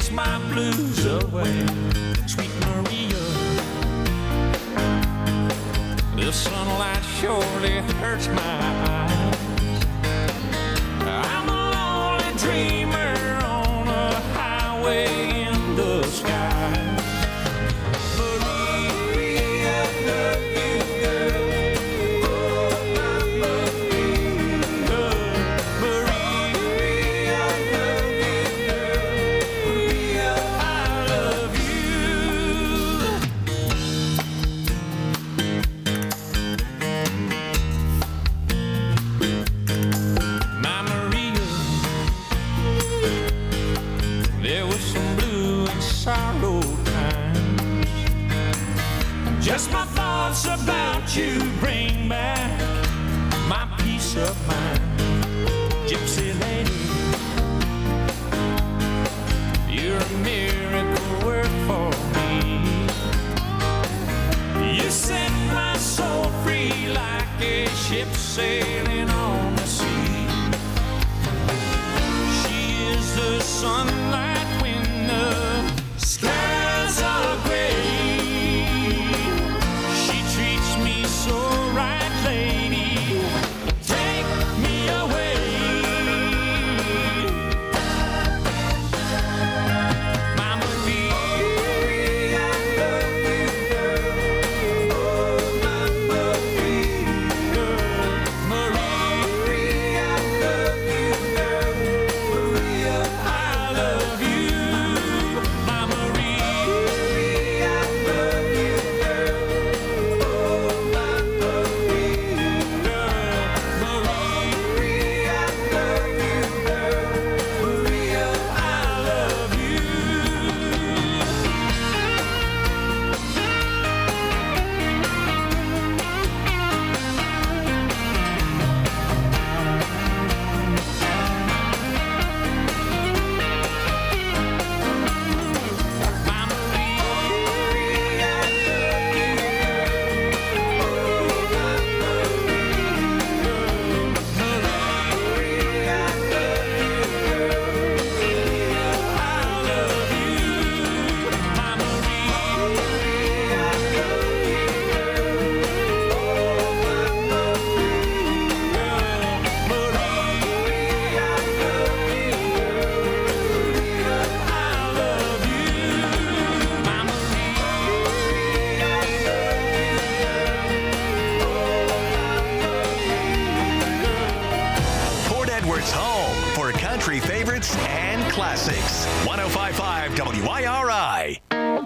takes my blues away. Sweet Maria, the sunlight surely hurts my eyes. I'm a lonely dreamer on a highway in the sky. Maria, love you, girl. Oh, my Maria. Maria, love you, girl. Maria, I love My Maria, there was some blue and sorrow times. Just my thoughts about you bring back my peace of mind. Gypsy lady, you're a miracle work for me. You set my soul free like a ship sailing on the sea. She is the sunlight when the skies are gray. She treats me so right, lady. Take me away. My Maria, I love you, girl. Oh, my Maria, Maria, I love you, girl. Maria, I love you. My Maria, I love you, girl. Oh, my Maria, Maria, I love you, girl. Maria, I love you. My Maria, I love you, girl. Oh, my Maria, I love you, girl. I love you. My Maria, I love you, girl. Oh, my Maria, Maria, I love you, girl. I love you. My Maria, I love you, girl. Port Edward's home for country favorites and classics. 105.5 WIRI.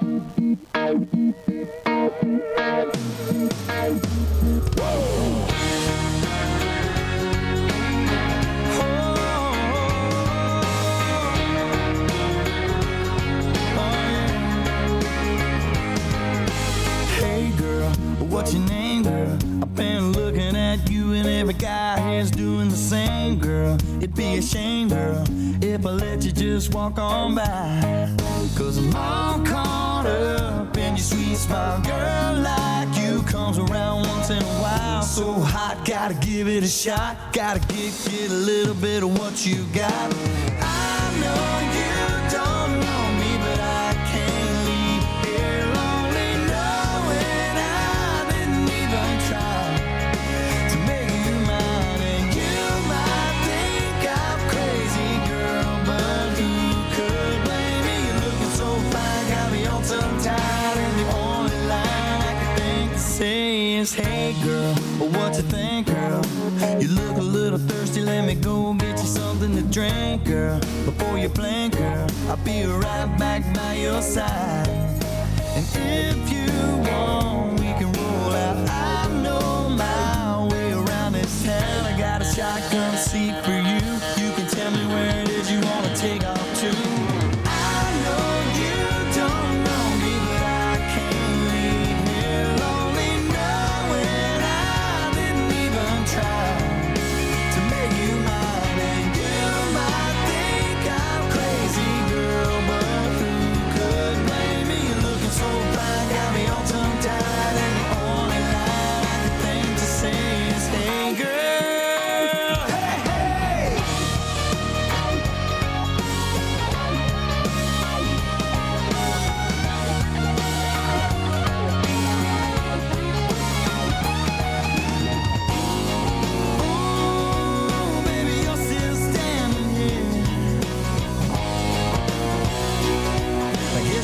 Hey girl, what's your name, girl? I've been looking at you and every guy here's doing the same, girl. It'd be a shame, girl, if I let you just walk on by. Cause I'm all caught up in your sweet smile. Girl like you comes around once in a while. So hot, gotta give it a shot. Gotta get a little bit of what you got. I know you don't know me, but I can't leave here lonely knowing I didn't even try to make you mine. And you might think I'm crazy, girl, but who could blame me? You're looking so fine, got me all tongue-tied, and the only line I can think to say is, hey girl, what you think, girl? You look a little thirsty, let me go get you something to drink, girl. Before you blink, girl, I'll be right back by your side. And if you want, we can roll out. I know my way around this town. I got a shotgun seat for you. You can tell me where it is you want to take off to. I know you don't know me, but I can't leave here lonely knowing I didn't even try to make you mine. And you might think I'm crazy, girl, but who could blame me? You're looking so fine, got me all tongue-tied,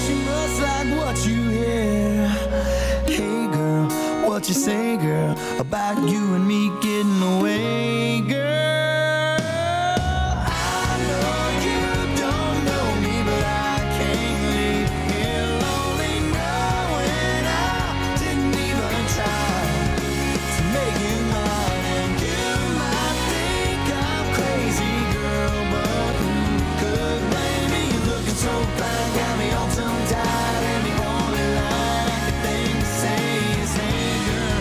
she must like what you hear. Hey girl, what you say, girl, about you and me getting away, girl? I know you don't know me, but I can't leave here lonely knowing I didn't even try to make you mine. And you might think I'm crazy, girl, but who could blame me? You're looking so fine, got me all tongue-tied, and the only line I can think to say is, hey girl.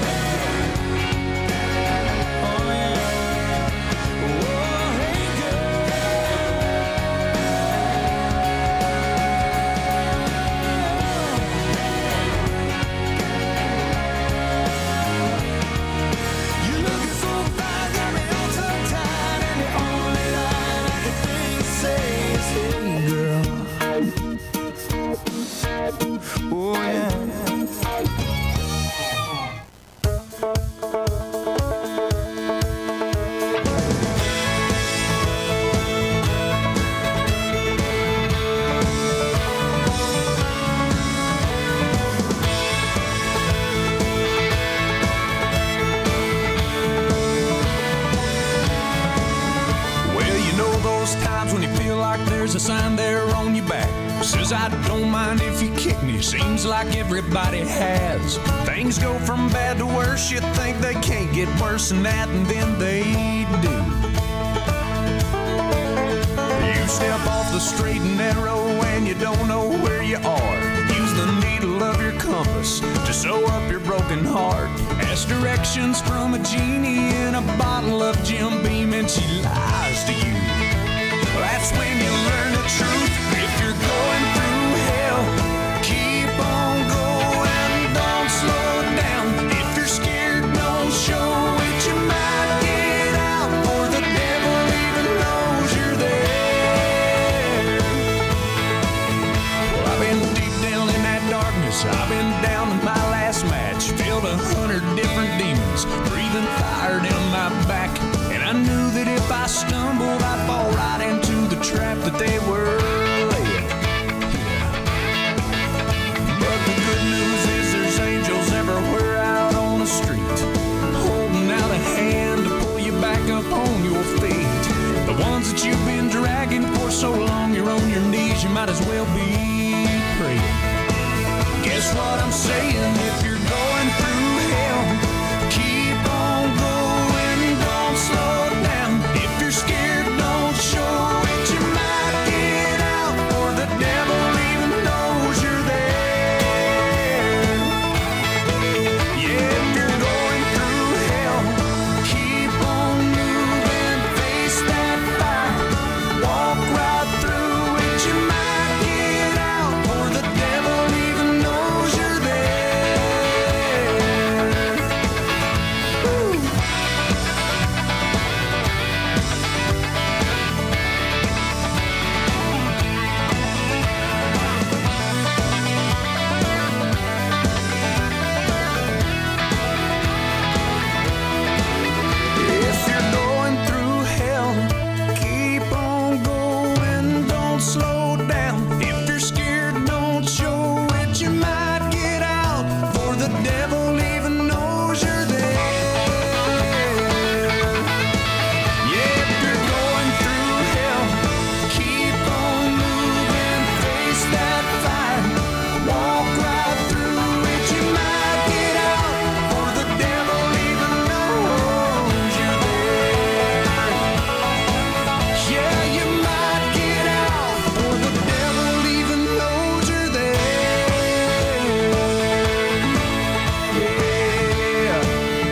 Oh yeah. Oh, hey girl. You're looking so fine, got me all tongue-tied, and the only line I can think to say is, hey girl. Oh yeah. Well, you know those times when you feel like there's a sign there on your back. Says I don't mind if you kick me. Seems like everybody has. Things go from bad to worse. You think they can't get worse than that, and then they do. You step off the straight and narrow and you don't know where you are. Use the needle of your compass to sew up your broken heart. Ask directions from a genie in a bottle of Jim Beam, and she lies to you. That's when you learn the truth. If you're going through hell, keep on going, don't slow down. If you're scared, don't show it. You might get out, or the devil even knows you're there. Well, I've been deep down in that darkness. I've been down to my last match. Filled 100 different demons, breathing fire down my back. And I knew that if I stumbled, I'd fall right into the trap that they were laying. Yeah. But the good news is there's angels everywhere out on the street, holding out a hand to pull you back up on your feet. The ones that you've been dragging for so long, you're on your knees, you might as well be praying. Guess what I'm saying? If you're going through hell, keep on going, don't slow down. If you're scared, don't show it. You might get out, or the devil even knows you're there. Yeah, if you're going through hell, keep on moving, face that fire, walk right through it. You might get out, or the devil even knows you're there. Ooh. If you're going through hell, keep on going, don't slow down. If you're scared, don't show it. You might get out, for the devil even knows you're there. Yeah, if you're going through hell, keep on moving, face that fire, walk right through it. You might get out, for the devil even knows you're there. Yeah, you might get out, for the devil even knows you're there. Yeah.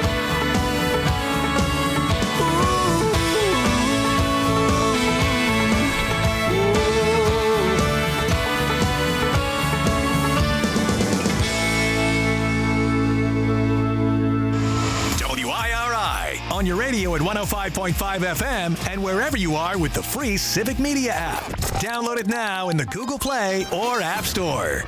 WIRI on your radio at 105.5 FM and wherever you are with the free Civic Media app. Download it now in the Google Play or App Store.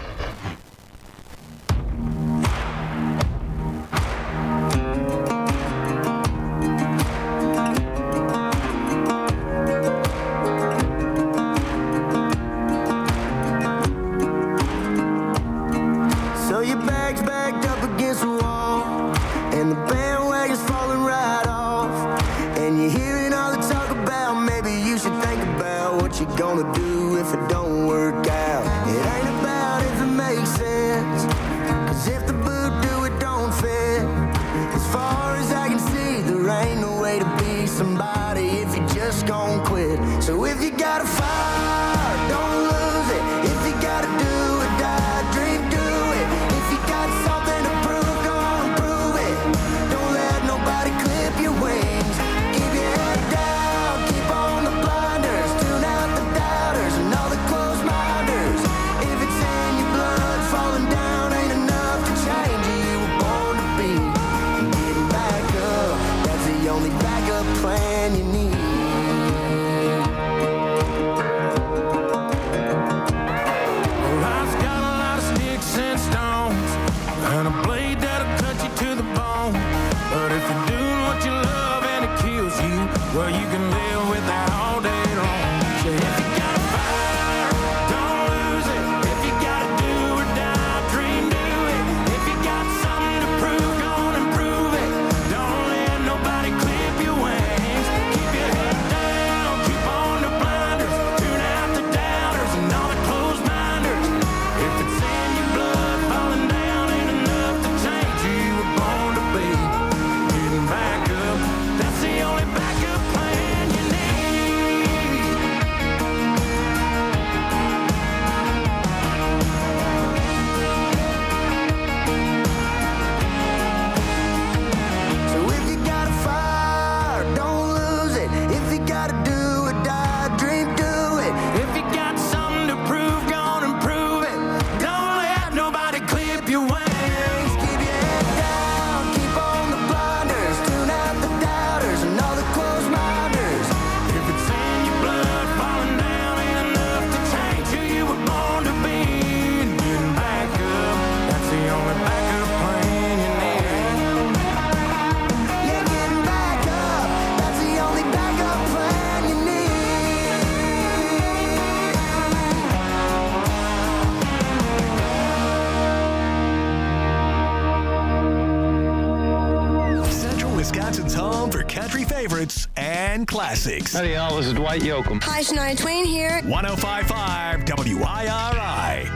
Wisconsin's home for country favorites and classics. Howdy, y'all. This is Dwight Yoakam. Hi, Shania Twain here. 105.5 WIRI.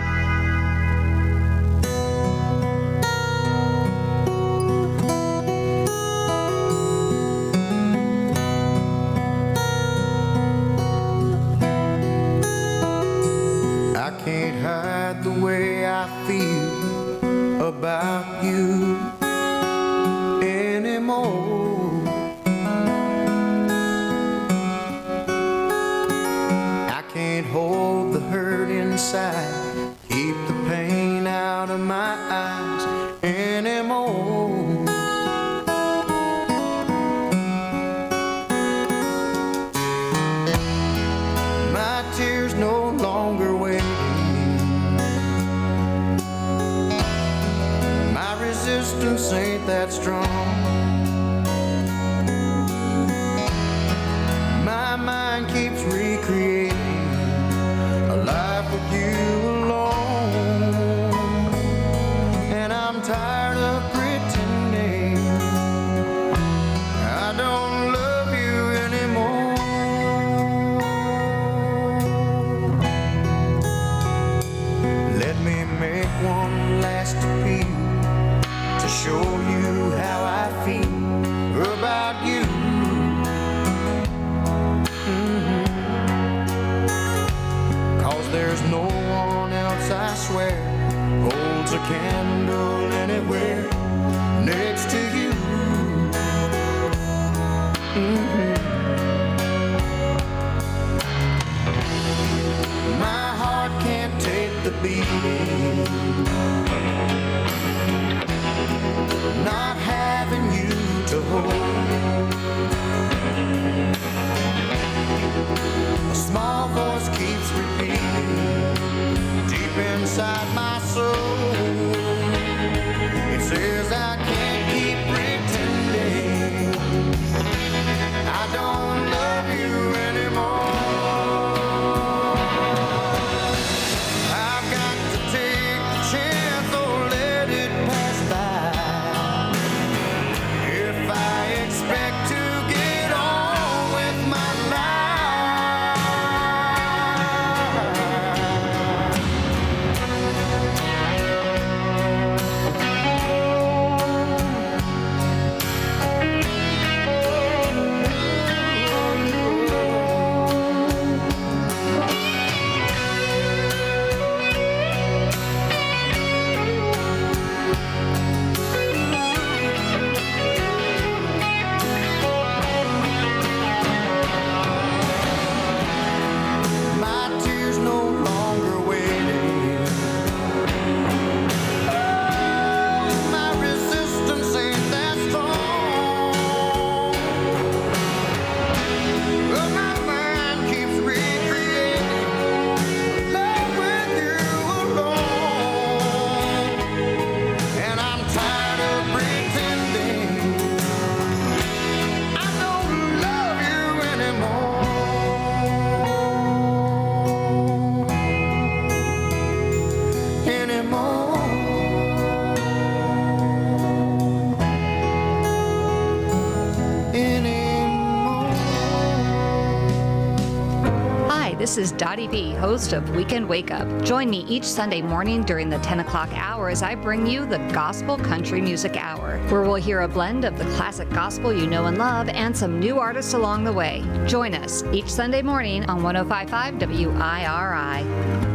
I can't hide the way I feel about you anymore. I can't hold the hurt inside, keep the pain out of my eyes anymore. My tears no longer waiting. My resistance ain't that strong. My mind keeps recreating a life with you alone, and I'm tired of pretending I don't love you anymore. Let me make one last appeal to show you how I feel about you. There's no one else, I swear, holds a candle anywhere next to you. My heart can't take the beating, not having you to hold. A small voice keeps repeating deep inside my soul. It says I can't keep pretending I don't love you anymore. I've got to take the chance or let it pass by. If I expect to get on with my life, This is Dottie B, host of Weekend Wake Up. Join me each Sunday morning during the 10 o'clock hour as I bring you the Gospel Country Music Hour, where we'll hear a blend of the classic gospel you know and love and some new artists along the way. Join us each Sunday morning on 105.5 WIRI.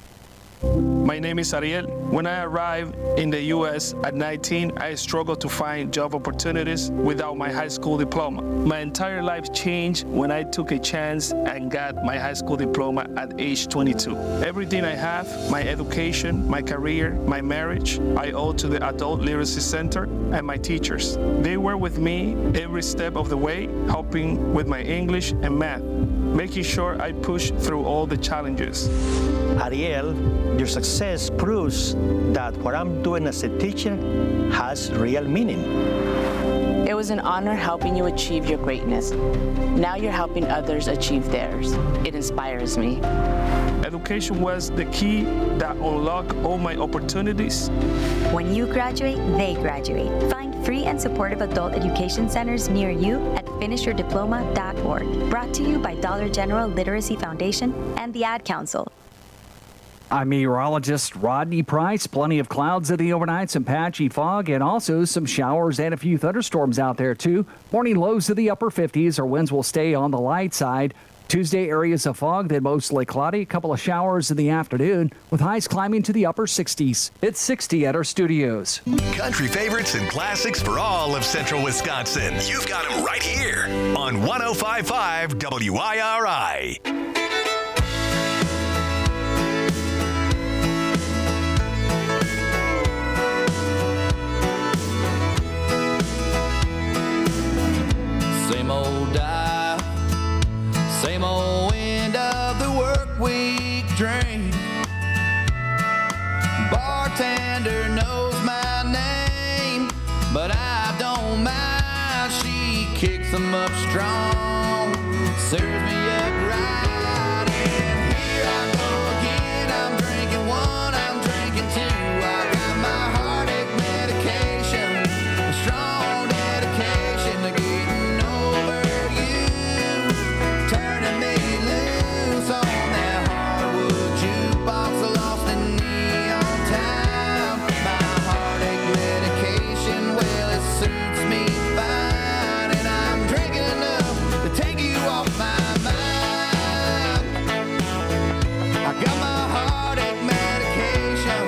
My name is Ariel. When I arrived in the U.S. at 19, I struggled to find job opportunities without my high school diploma. My entire life changed when I took a chance and got my high school diploma at age 22. Everything I have, my education, my career, my marriage, I owe to the Adult Literacy Center and my teachers. They were with me every step of the way, helping with my English and math, making sure I push through all the challenges. Ariel, your success proves that what I'm doing as a teacher has real meaning. It was an honor helping you achieve your greatness. Now you're helping others achieve theirs. It inspires me. Education was the key that unlocked all my opportunities. When you graduate, they graduate. Find free and supportive adult education centers near you at finishyourdiploma.org. Brought to you by Dollar General Literacy Foundation and the Ad Council. I'm meteorologist Rodney Price. Plenty of clouds in the overnight, some patchy fog, and also some showers and a few thunderstorms out there, too. Morning lows to the upper 50s. Our winds will stay on the light side. Tuesday, areas of fog, then mostly cloudy. A couple of showers in the afternoon, with highs climbing to the upper 60s. It's 60 at our studios. Country favorites and classics for all of central Wisconsin. You've got them right here on 105.5 WIRI. Same old dial, same old end of the work week drink. Bartender knows my name, but I don't mind. She kicks them up strong, serves me up right. And here I go again, I'm drinking one, I'm drinking two. I got my heartache medication, a strong dedication to getting over you, turning me loose on that hardwood jukebox, lost in neon town. My heartache medication, well, it suits me fine, and I'm drinking enough to take you off my mind. I got my heartache medication.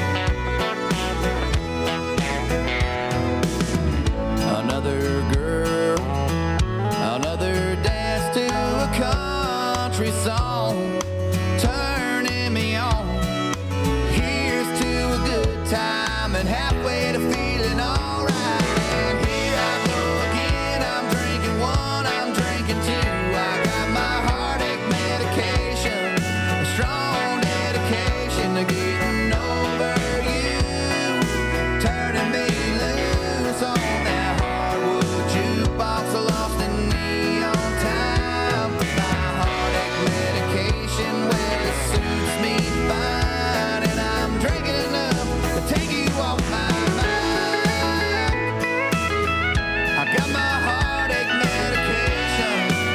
Another girl, another dance to a country song, turning me on. Here's to a good time and halfway to feeling alright. And here I go again, I'm drinking one, I'm drinking two. I got my heartache medication, a strong dedication to getting over you, turning me loose on that hardwood jukebox, lost in neon town. My heartache medication, well, it suits me fine, and I'm drinking enough to take you off my mind. I got my heartache medication.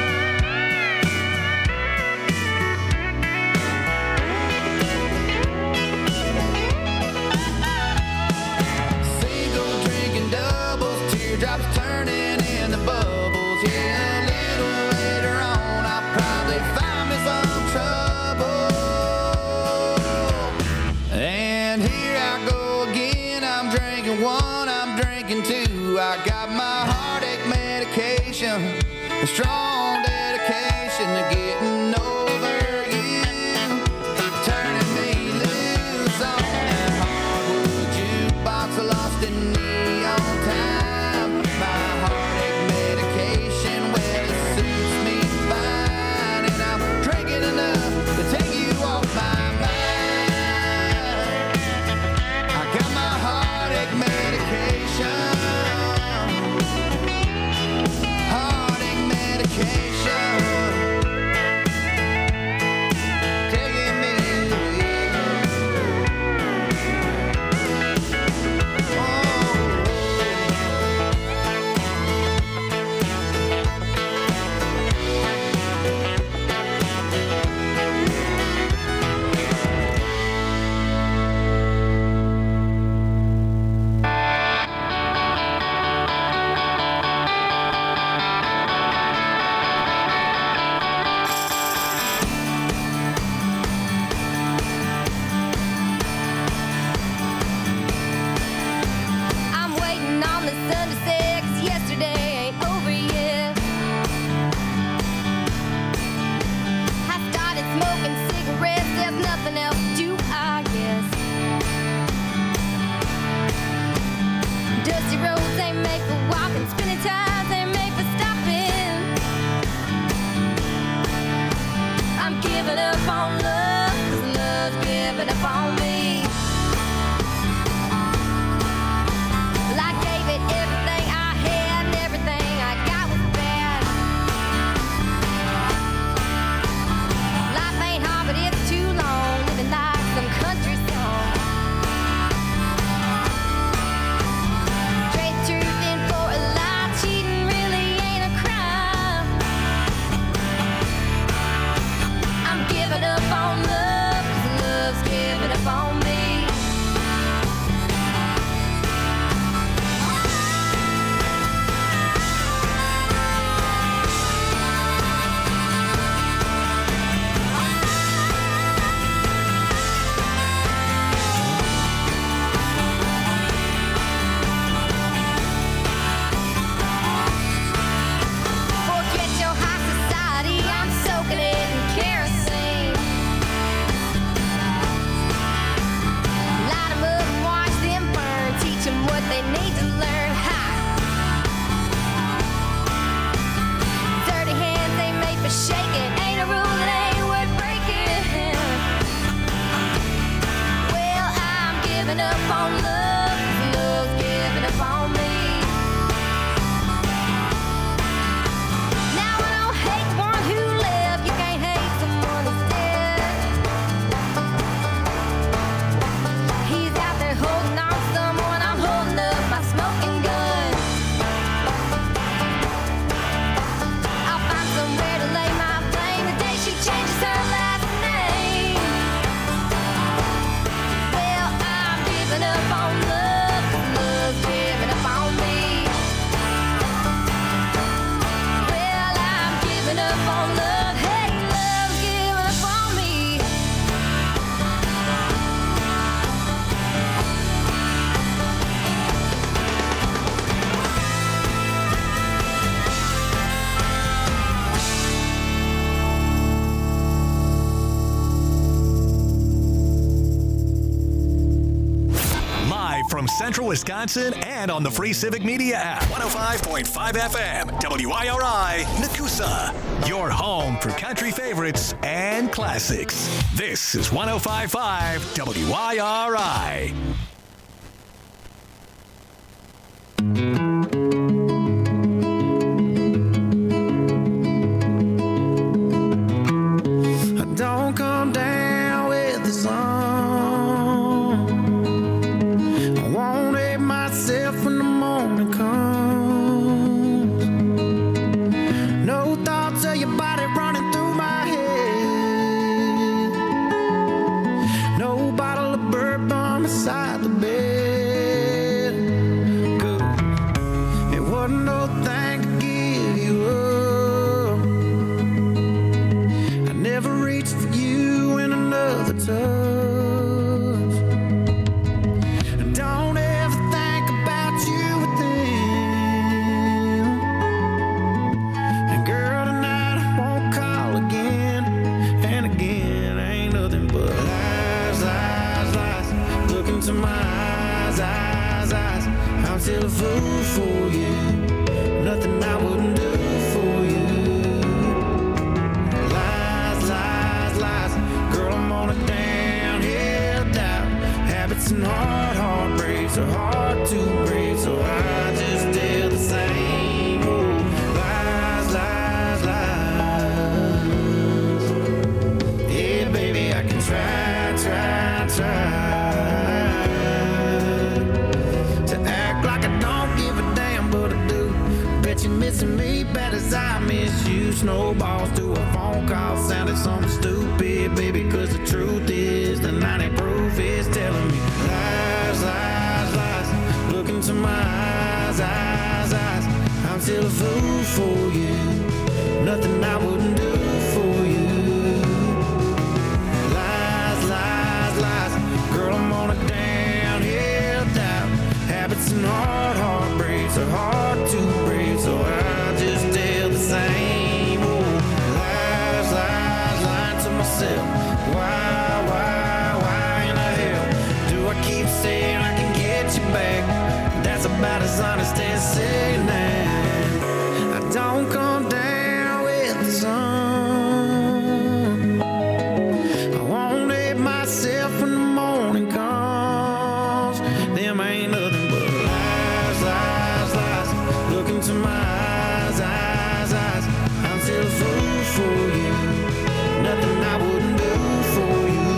Single drinking doubles, teardrops turning into bubbles. Yeah, a little later on, I'll probably find me some trouble. And here I go again, I'm drinking one, I'm drinking two. I got my heartache medication, a strong dedication to getting over you, turning me loose on that hardwood jukebox, lost in neon time. My heartache medication, well, it suits me fine, and I'm drinking enough to take you off my mind. I got my heartache medication, heartache medication. up on love, love's giving up on me. Now I don't hate the one who left, you can't hate someone who's dead. He's out there holding on to someone, I'm holding up my smoking gun. I'll find somewhere to lay my blame the day she changes her last name. Well, I'm giving up on love, love's giving up on me. Well, I'm giving up on love, hey, love's giving up on me. Live from Central Wisconsin and on the free Civic Media app. 105.5 FM, WIRI, Nakusa. Your home for country favorites and classics. This is 105.5 WIRI. Don't come down with the sun. I won't hate myself when the morning comes. No thoughts of your body running through my head. No bottle of bourbon beside the bed. Good. It wasn't no thing to give you up. I never reached for you in another touch. Don't ever think about you with them. And girl, tonight I won't call again. And again, ain't nothing but lies, lies, lies. Look into my eyes, eyes, eyes. I'm still a fool for you. Nothing I wouldn't do for you. Lies, lies, lies. Girl, I'm on a downhill doubt. Habits and heartbreaks are hard to break, so I just do the same. Oh, lies, lies, lies. Yeah, baby, I can try to act like I don't give a damn, but I do. Bet you're missing me bad as I miss you. Snowballs to a phone call sounded something stupid, baby, cause the truth is the 90 proof is telling me lies, lies, lies. Look into my eyes, eyes, eyes. I'm still a fool for you. Nothing I wouldn't do for you. Lies, lies, lies. Girl, I'm on a downhill doubt. Habits and heartbreaks are hard to break, so I just tell the same. Oh, lies, lies, lying to myself. Why in the hell do I keep saying I can get you back? That's about as honest as saying that. I don't come down with the sun. I won't hate myself when the morning comes. Them ain't nothing but lies, lies, lies. Look into my eyes, eyes, eyes. I'm still a fool for you. Nothing I wouldn't do for you.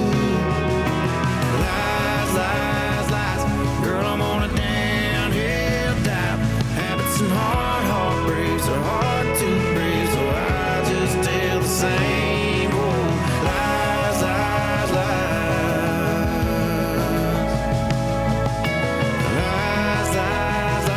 Lies, lies, lies. Girl, I'm on a downhill dive. Habits and heartbreaks are hard to break, so I just tell the same. Oh, lies, lies, lies. Lies, lies,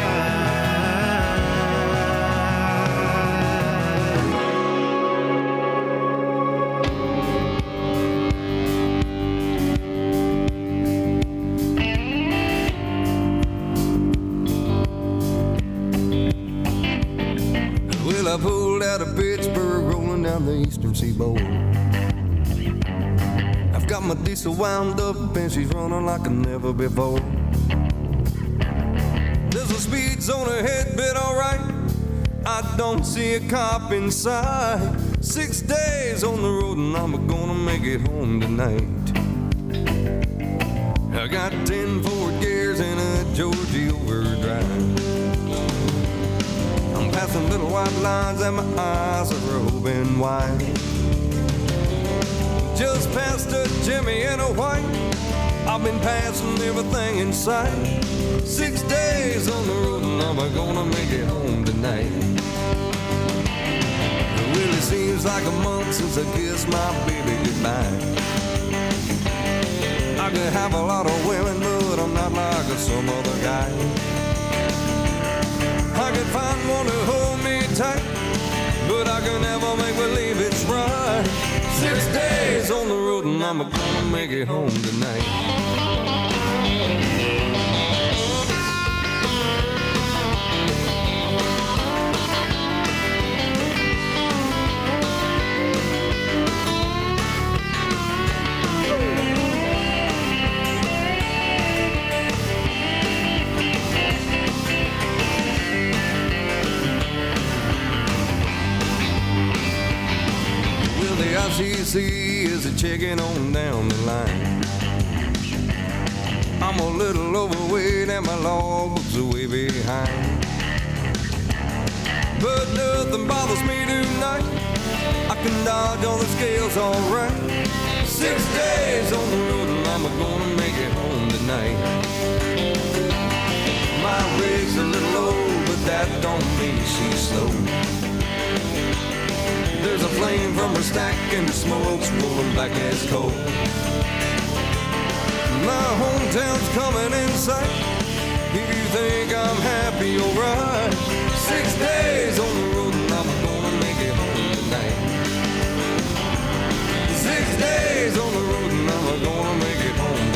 Well, I pulled out of Pittsburgh, rolling down the eastern seaboard. I've got my diesel wound up and she's running like a never before. There's a speed zone ahead, but alright, I don't see a cop in sight. 6 days on the road and I'm gonna make it home tonight. I got 10 forward gears and a Georgie overdrive. I'm passing little white lines and my eyes are open wide. Just past a Jimmy and a white. I've been passing everything in sight. 6 days on the road and I'm gonna make it home tonight. It really seems like a month since I kissed my baby goodbye. I could have a lot of women, but I'm not like some other guy. I could find one to hold me tight, but I can never make believe it's right. 6 days on the road and I'm gonna make it home tonight. ICC is a checking on down the line. I'm a little overweight and my logbook's are way behind. But nothing bothers me tonight. I can dodge all the scales alright. 6 days on the road and I'm gonna make it home tonight. My rig's a little low, but that don't mean she's slow. There's a flame from her stack and the smoke's rolling back as coal. My hometown's coming in sight. If you think I'm happy, alright. 6 days on the road and I'm gonna make it home tonight. 6 days on the road and I'm gonna make it home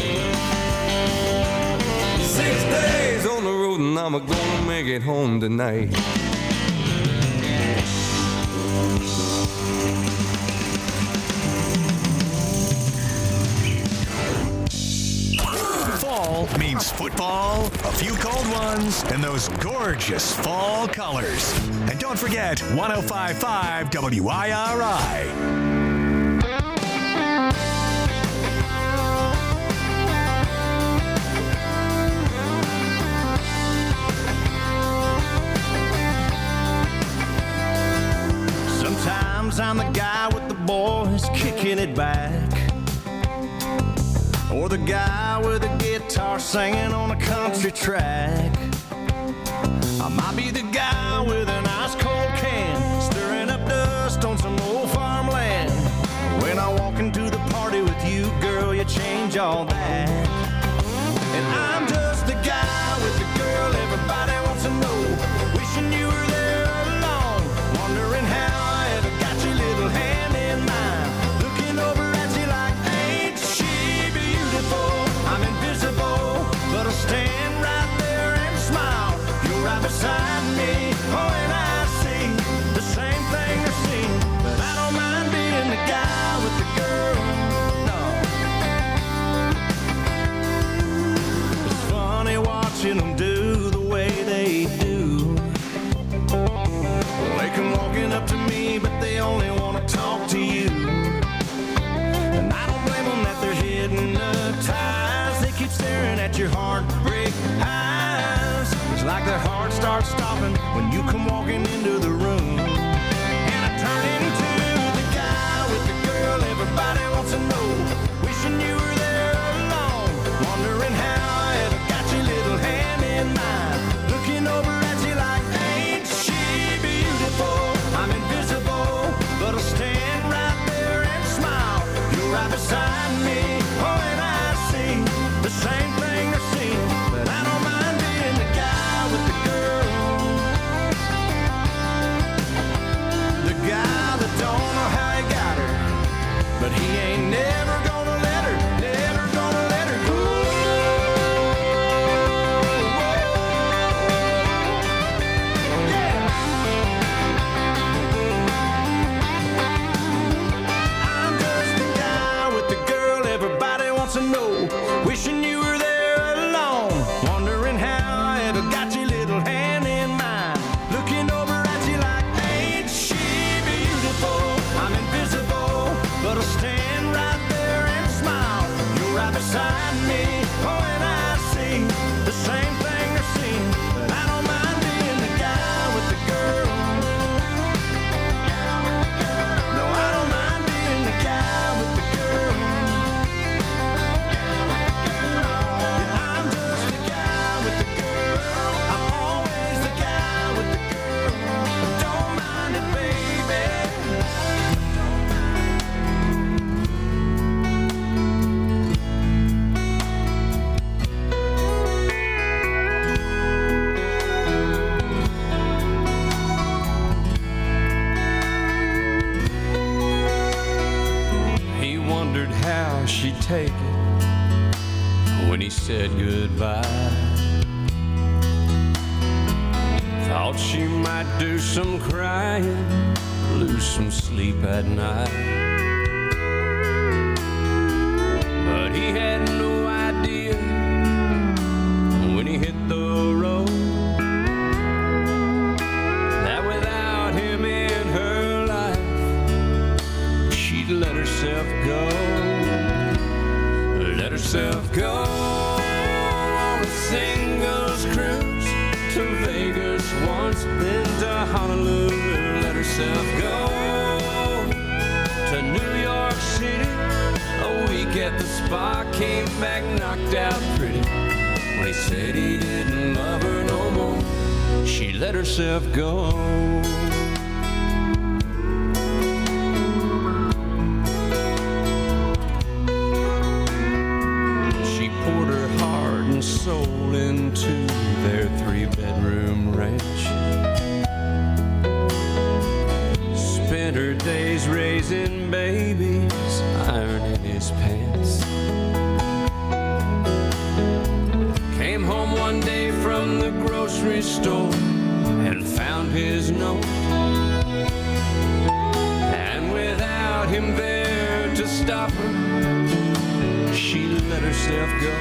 tonight. 6 days on the road and I'm gonna make it home tonight. Fall means football, a few cold ones, and those gorgeous fall colors. And don't forget 105.5 WIRI. Sometimes I'm the guy with the boys kicking it back, or the guy with a guitar singing on a country track. I might be the guy with an ice cold can, stirring up dust on some old farmland. When I walk into the party with you, girl, you change all that. And I'm just the guy with the girl everybody wants to know, wishing you were there alone, wondering how I ever got your little hand in mine, looking over at you like, ain't she beautiful? I'm invisible, but I'll stand right there and smile. You're right beside me, oh, and I see the same thing they're seeing. But I don't mind being the guy with the girl, no. It's funny watching them do the way they do. They come walking up to me, but they only want to talk to you. And I don't blame them that they're hypnotized. They keep staring at your heartbreak eyes. It's like their heart starts stopping when you come walking into the room. And I turn into the guy with the girl everybody wants to know, wishing you were there alone, wondering how I ever got your little hand in mine, looking over at you like, ain't she beautiful? I'm invisible, but I'll stand right there and smile. You're right beside me, oh, and I see the same thing they're seeing. But I don't mind being the guy with the girl, the guy that don't know how he got her, but he ain't never gonna let her, never gonna let her go. I'm just the guy with the girl everybody wants to know, wishing you were there alone, wondering how I ever got your little hand in mine, looking over at you like, ain't she beautiful? I'm invisible, but I'll stand right there and smile. You're right beside me, when he said goodbye. Thought she might do some crying, lose some sleep at night. But he had no idea when he hit the road that without him in her life, she'd let herself go. Let herself go on a singles cruise to Vegas once, then to Honolulu. Let herself go to New York City. A week at the spa, came back knocked out pretty. When he said he didn't love her no more, she let herself go. She poured her heart and soul into their 3-bedroom ranch. Spent her days raising babies, ironing his pants. Came home one day from the grocery store and found his note. And without him there to stop her, she let herself go.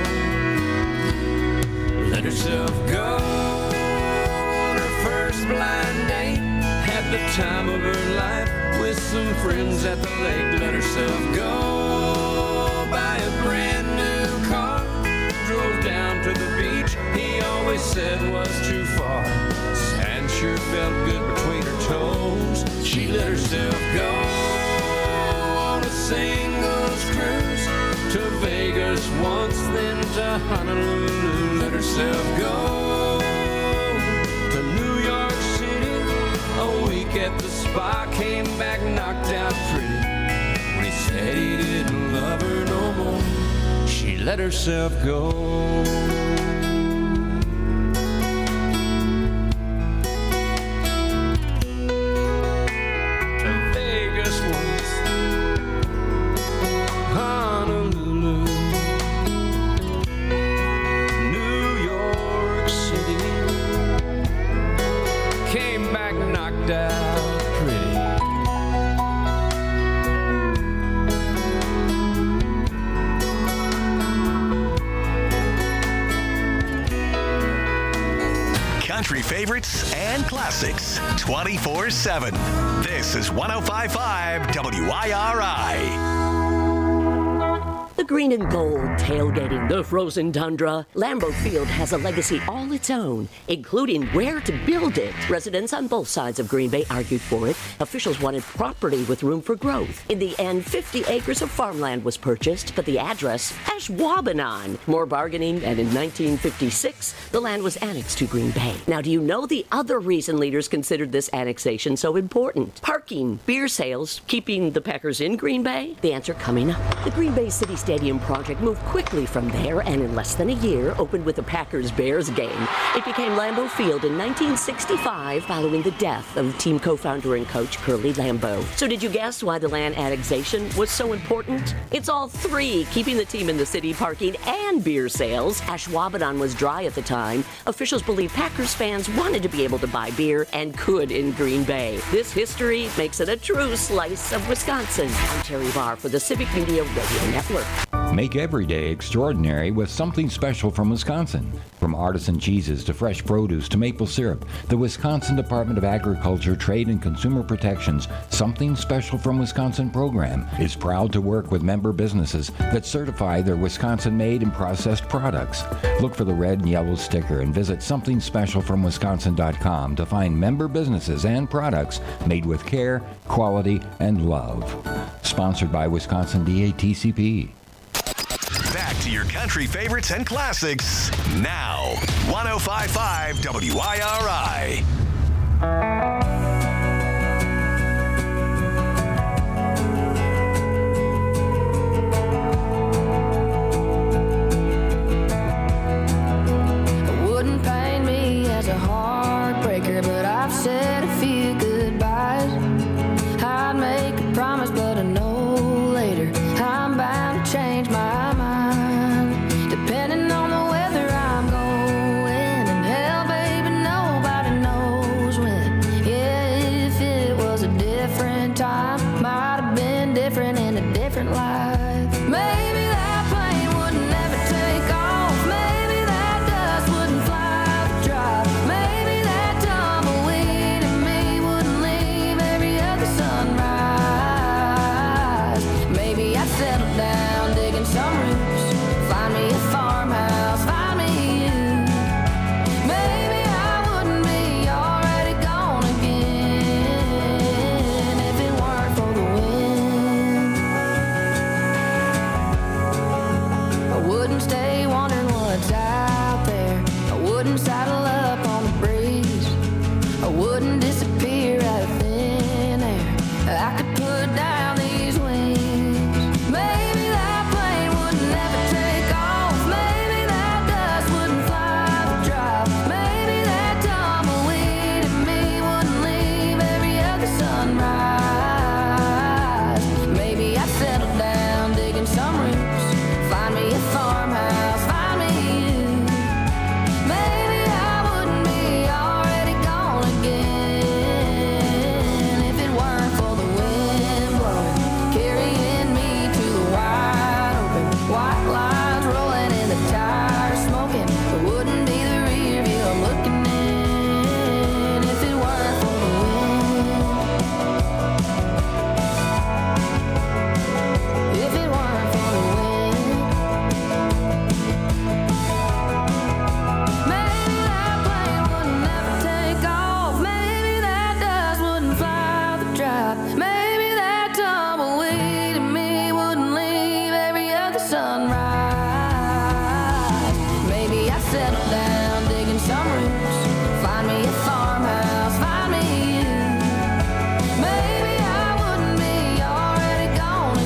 Let herself go on her first blind date. Had the time of her life with some friends at the lake. Let herself go buy a brand new car. Drove down to the beach he always said was too far. Sand sure felt good between her toes. She let herself go on a singles cruise to Vegas once, then to Honolulu. Let herself go to New York City. A week at the spa, came back knocked out pretty. When he said he didn't love her no more, she let herself go. To Vegas once, Honolulu, New York City. Came back knocked out pretty. Country favorites and classics 24/7. This is 105.5 WIRI. The green and gold tailgating the frozen tundra, Lambeau Field has a legacy all its own, including where to build it. Residents on both sides of Green Bay argued for it. Officials wanted property with room for growth. In the end, 50 acres of farmland was purchased, but the address, Ashwaubenon. More bargaining, and in 1956, the land was annexed to Green Bay. Now, do you know the other reason leaders considered this annexation so important? Parking, beer sales, keeping the Packers in Green Bay? The answer coming up. The Green Bay City Stadium project moved quickly from there and in less than a year opened with the Packers-Bears game. It became Lambeau Field in 1965 following the death of team co-founder and coach Curly Lambeau. So did you guess why the land annexation was so important? It's all three, keeping the team in the city, parking, and beer sales. Ashwaubenon was dry at the time. Officials believe Packers fans wanted to be able to buy beer and could in Green Bay. This history makes it a true slice of Wisconsin. I'm Terry Barr for the Civic Media Radio Network. Make every day extraordinary with something special from Wisconsin. From artisan cheeses to fresh produce to maple syrup, the Wisconsin Department of Agriculture, Trade and Consumer Protection's Something Special from Wisconsin program is proud to work with member businesses that certify their Wisconsin-made and processed products. Look for the red and yellow sticker and visit somethingspecialfromwisconsin.com to find member businesses and products made with care, quality, and love. Sponsored by Wisconsin DATCP. Back to your country favorites and classics now. 105.5 WIRI. It wouldn't pain me as a heartbreaker, but I've said a few goodbyes. I'd make a promise, but I know later I'm bound to change my mind. Depending settle down, digging some roots. Find me a farmhouse, find me you. Maybe I wouldn't be already gone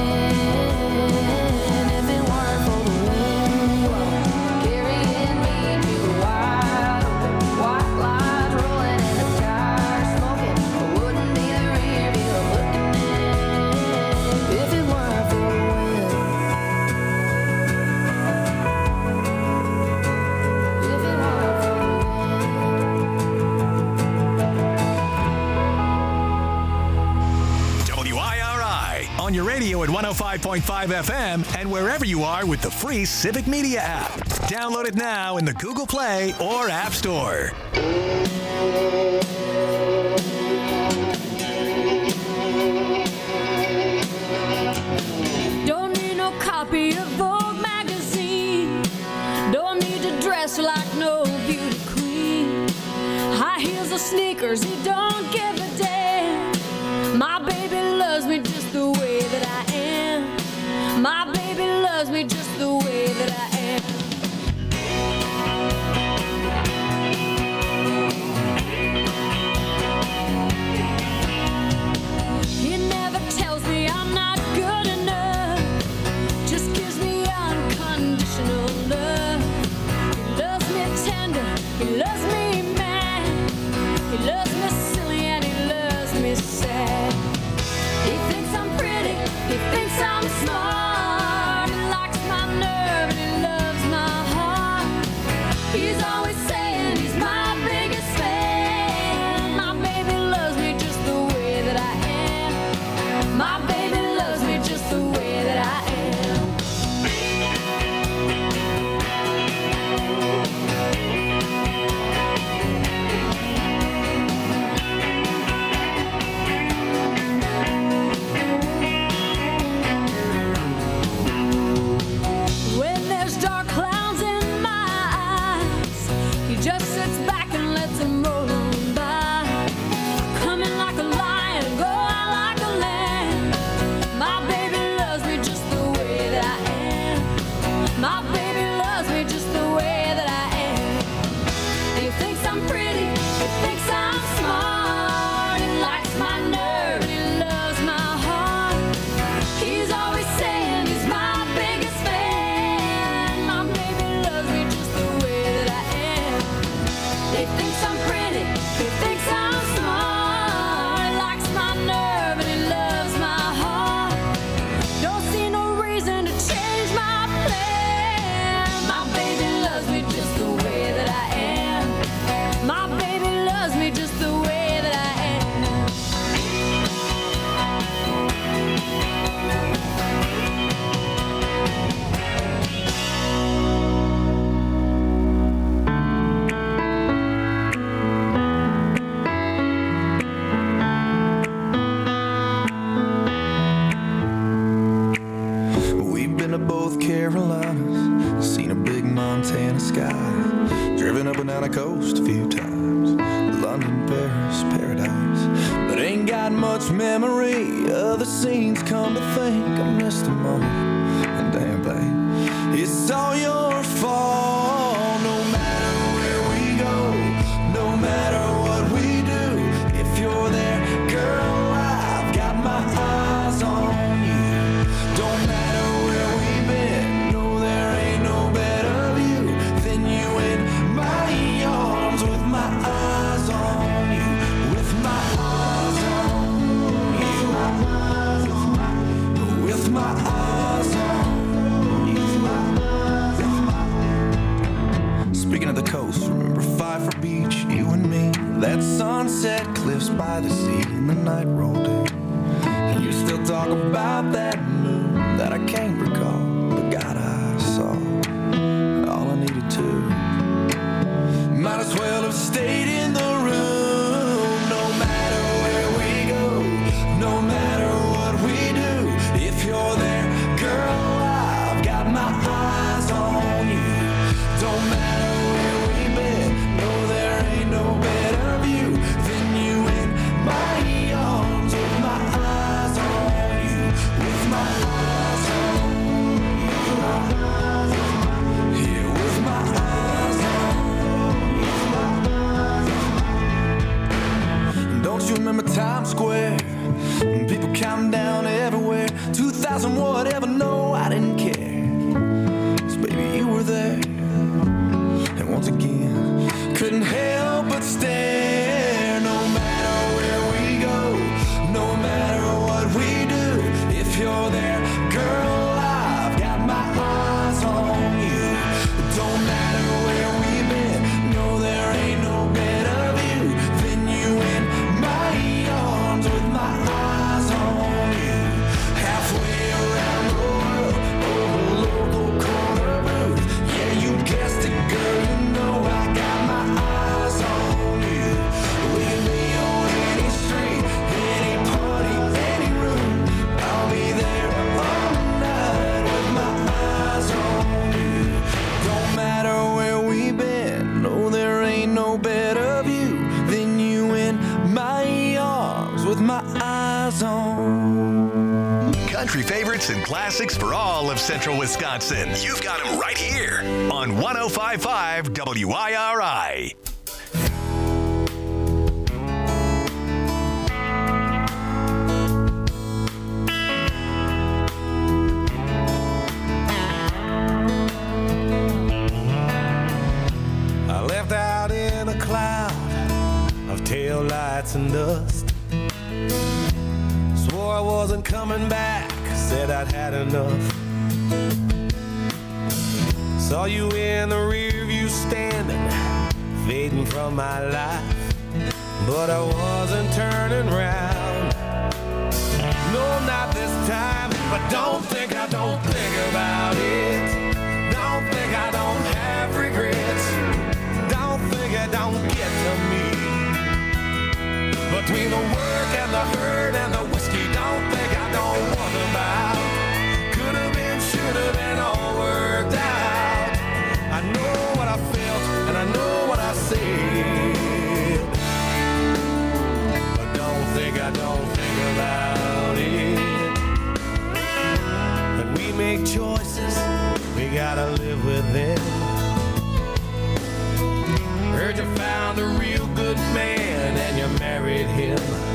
again if it weren't for the wind carrying me to the wide open white lines rolling in the tire smoking. I wouldn't be the rear view looking in if it weren't for the wind. If it weren't for the WIRI on your radio at 105.5 FM and wherever you are with the free Civic Media app. Download it now in the Google Play or App Store. Don't need no copy of Vogue magazine. Don't need to dress like no beauty queen. High heels or sneakers, he don't give a damn. My baby loves me just the way that I am. My baby loves me just the way that I am. He never tells me I'm not good enough. Just gives me unconditional love. He loves me tender. He loves me mad. He loves me silly and he loves me sad. He thinks I'm pretty. He thinks I'm smart. He likes my nerve and he loves my heart. He's always saying he's my biggest fan. My baby loves me just the way that I am. My baby loves me just the way that I am. When there's dark clouds in my eyes, he just sits back and lets them roll on by. Coming like a lion, go out like a lamb. My baby loves me just the way that I am. My baby loves me just the way that I am. He thinks I'm pretty, he thinks I'm smart. He likes my nerve and he loves my heart. He's always saying he's my biggest fan. My baby loves me just the way that I am. He thinks I'm pretty, he thinks I'm smart. He likes my nerve and he loves my heart. Don't see no reason to change my plan. My baby loves me just the way that I am. My baby loves me just the way that I am. We've been to both Carolinas, seen a big Montana sky, driven up and down the coast a few times, London, Paris, paradise, but ain't got much memory of the scenes. Come to think, I missed them all, and damn babe, it's all your fault. No matter where we go, no matter what we do, if you're there, girl, I've got my eyes on you. Don't matter where we've been, no, there ain't no better view than you in my arms, with my eyes on you, with my eyes on you, with my eyes on you. Speaking of the coast, remember Pfeiffer Beach, you and me, that sunset cliffs by the sea, and the night rolled in, and you still talk about that moon that I can't recall, but God, I saw all I needed to. Might as well have stayed in the room. No matter where we go, no matter what we do, if you're there, girl, I've got my eyes on you. Don't matter where we've been, no, there ain't no better view than you in my arms, with my eyes on you, with my favorites and classics for all of Central Wisconsin. You've got them right here on 105.5 WIRI. I left out in a cloud of tail lights and dust. Swore I wasn't coming back, said I'd had enough. Saw you in the rear view standing, fading from my life, but I wasn't turning round. No, not this time, but don't think I don't think about it. Don't think I don't have regrets. Don't think I don't get to me. Between the work and the hurt and the whiskey, don't think I don't wonder about. Could have been, should have been, all worked out. I know what I felt and I know what I said, but don't think I don't think about it. When we make choices, we gotta live with them. Heard you found a real good man and you married him.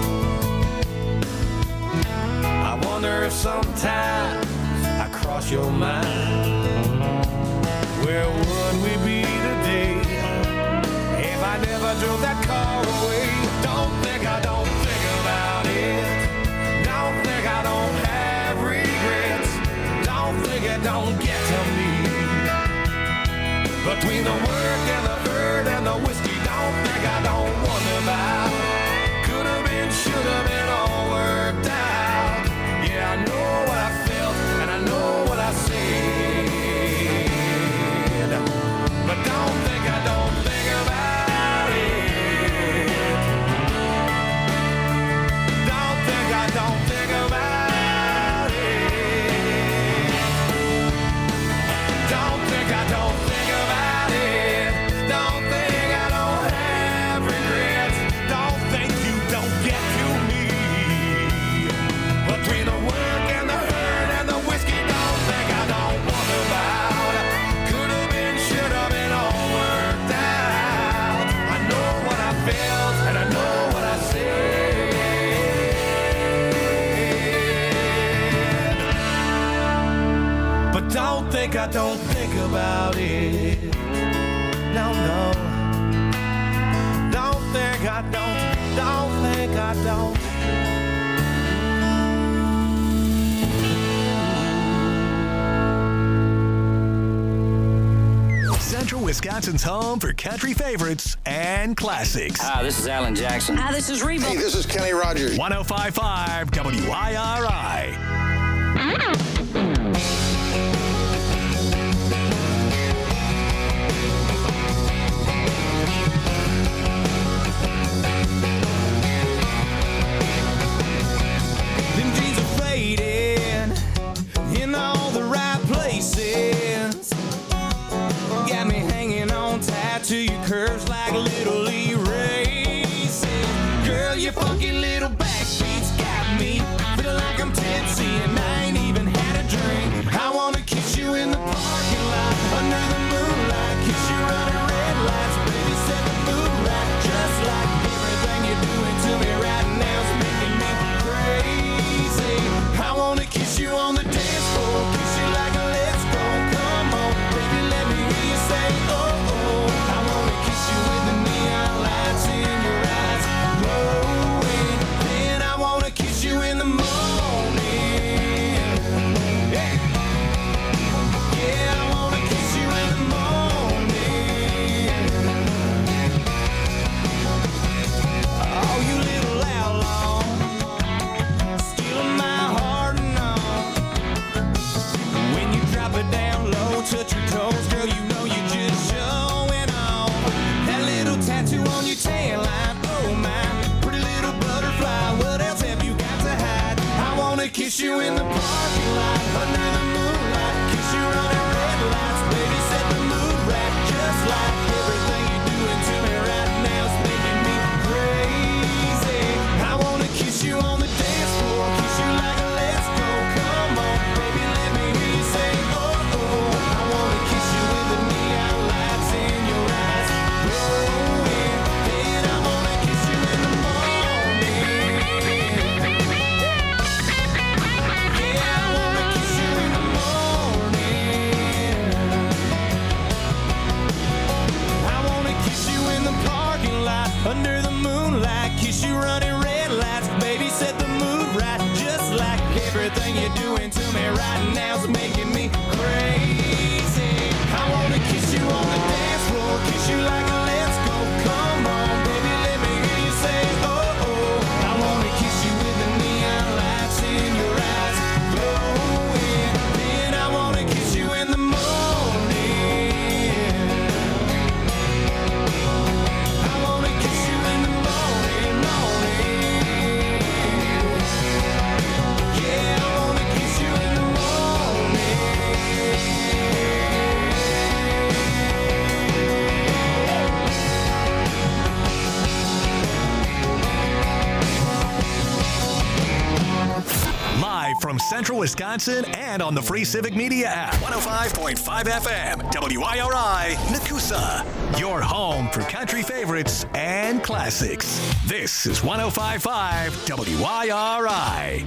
I wonder if sometimes I cross your mind. Where would we be today if I never drove that car away? Don't think I don't think about it. Don't think I don't have regrets. Don't think it don't get to me. Between the work and the hurt and the whiskey, don't think I don't wonder about. Could have been, should have been, all worked out. Yeah, I know what I felt and I know what I said, but don't think I don't think about it. Don't think I don't think about it. Don't think I don't think about it. Don't think I don't have regrets. Don't think you don't get to me. Between the work and the hurt and the whiskey, don't think I don't wonder about. Could have been, should have been, all worked out. I know what I felt and I know what I said, but don't think I don't think about it. No, no. Don't think I don't think I don't. Central Wisconsin's home for country favorites and classics. Hi, this is Alan Jackson. Hi, this is Reba. Hey, this is Kenny Rogers. 105.5 WIRI. Them jeans are fading in all the right places. Got me hanging on tight to your curves like little erases. Girl, your funky little backbeats got me feeling like I'm tipsy and I ain't even had a drink. I wanna kiss you in the parking lot under the moonlight. Kiss you running red lights, baby, set the mood right. Just like everything you're doing to me right now is making me crazy. I wanna kiss you on the dance floor, kiss you like a let's go. Come on, baby, let me hear you say oh oh. I wanna kiss you with the neon lights in your eyes glowing. Then I wanna kiss you in the morning. Yeah, yeah, I wanna kiss you in the morning. Oh, you little outlaw, stealing my heart and all. When you drop it down low, touch your toes, girl, you know you're just showing off. That little tattoo on your taillight, oh my, pretty little butterfly, what else have you got to hide? I wanna kiss you in the parking lot, under the moonlight, kiss you running red lights, baby, set the mood right. Just like everything you're doing to me right now is making me crazy. I wanna kiss you on the dance floor, kiss you like a let's go. Come on, Central Wisconsin and on the free Civic Media app. 105.5 FM, WIRI, Nakusa. Your home for country favorites and classics. This is 105.5 WIRI.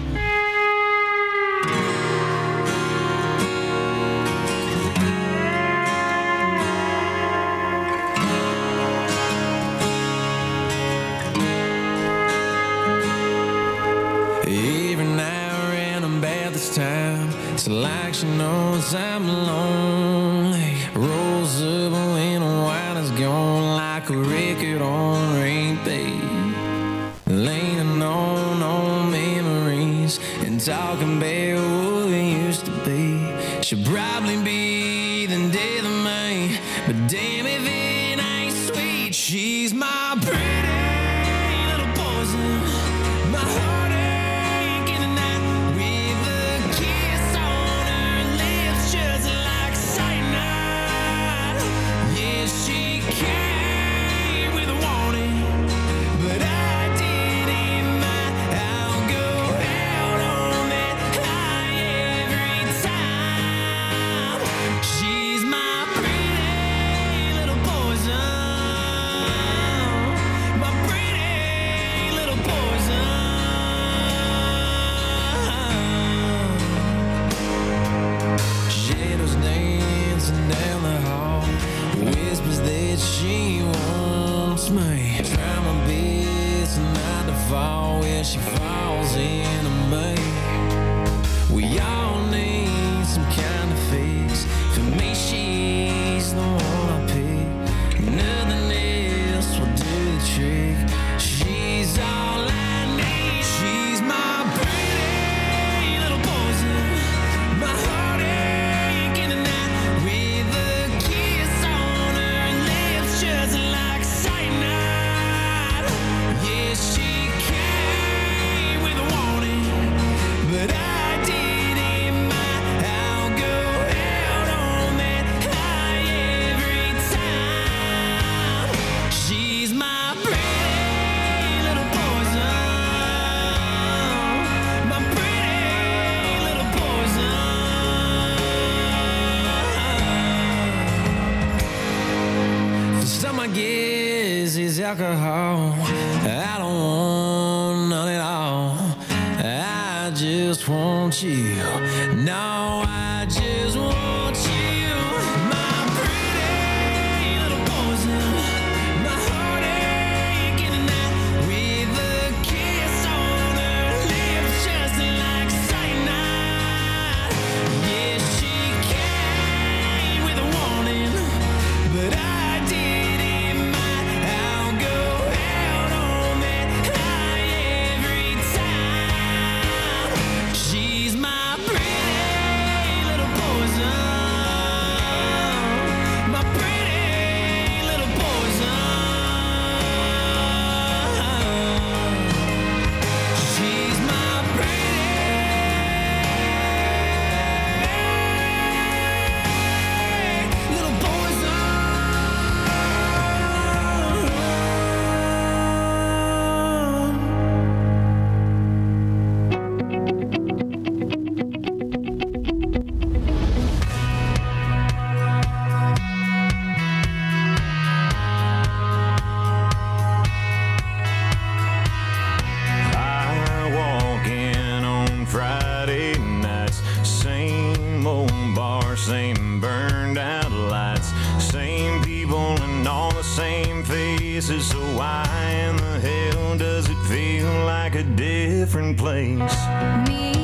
Every now and about this time, it's like she knows I'm lonely. Rolls up when a wine is gone, like a record on repeat. Leaning on old memories and talking about what it used to be. She'll probably be the death of me, but damn if it ain't sweet. She's my pretty little poison, my heartache in the night, with a kiss on her lips just like cyanide. Yeah, she came with a warning, but I didn't mind. I'll go out on that high every time. She's my pretty little poison, my pretty little poison. Shadows dancing down the hall, whispers that she wants me. Try my best not to fall where she falls into me. We all need some kind of fix. For me, she's the one I pick. Nothing else will do the trick. She's all I need. She's my pretty little poison, my heartache in the night, with a kiss on her lips just like cyanide. Yeah, she came with a warning, but I didn't mind. I'll go out on that high every time. She's my pretty little poison, my pretty little poison. For some, I guess it's alcohol. I don't want none at all. I just want you. No, I just want you. My pretty little poison, my heartache in the night, with a kiss on her lips just like cyanide. Yeah, she came with a warning, but I didn't mind. I'll go out on that high every time. She's my pretty little poison, my pretty little poison. She's my pretty little poison. I walk in on Friday nights, same old bar, same burned out lights, same people and all the same faces. So why in the hell does it feel like a different place? Me